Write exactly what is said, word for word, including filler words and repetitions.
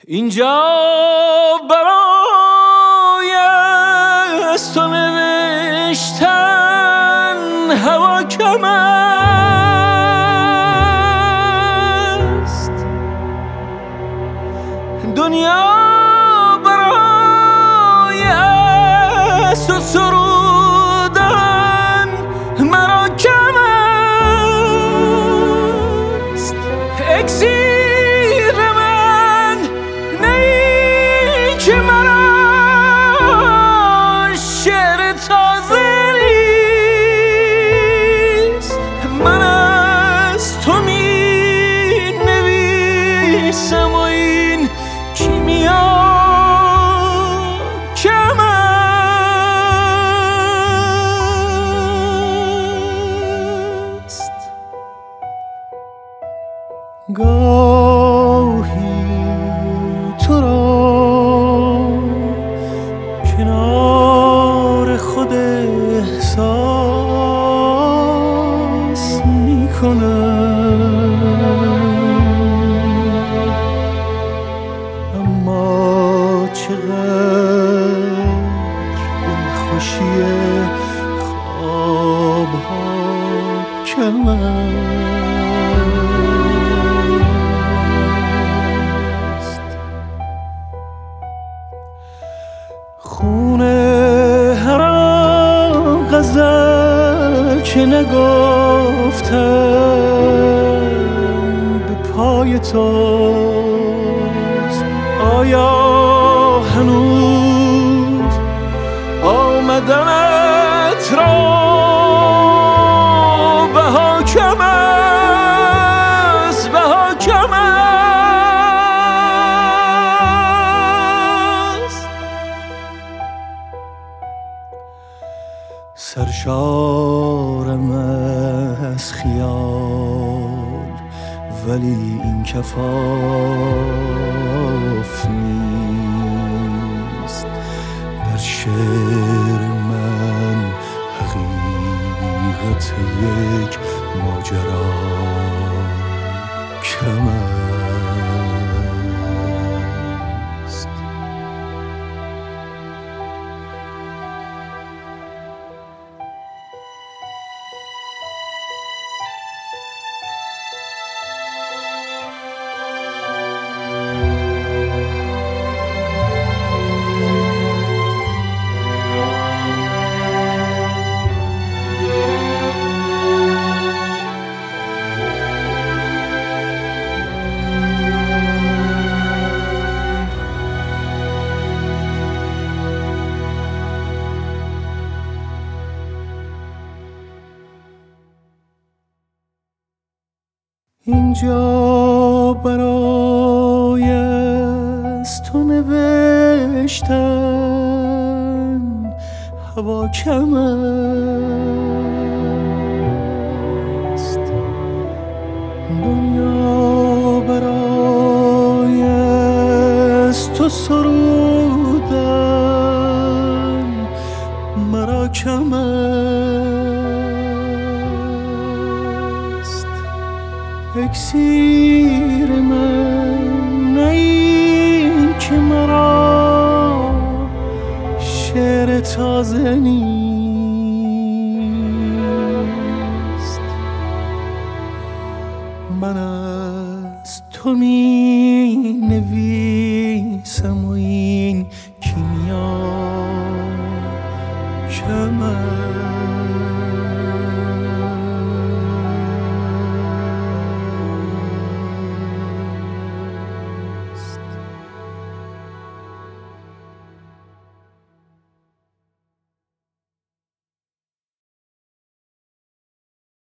اینجا برای از تو نوشتن هوا کم است، دنیا برای از تو سرودن مرا کم است. اکسیر من نی که مرا شعر تازه نیست، من از تو می نویسم و این کیمیا کم است. گاهی تو را کنار خود احساس می کنم، اما چقدر دلخوشی خوابها کم است. خونه هر آن غزل که نگفتم به پای توست، آیا هنوز آمدنت را بها کم است، بها کم است. سرشارم از خیال ولی این کفاف نیست، در شعر من حقیقت یک ماجرا کم است. اینجا برای از تو نوشتن هوا کم است، دنیا برای از تو سرودن مرا کم است. اکسیر من نی که مرا شعر تازه نیست، من از تو می نویسم و این کیمیا کم است.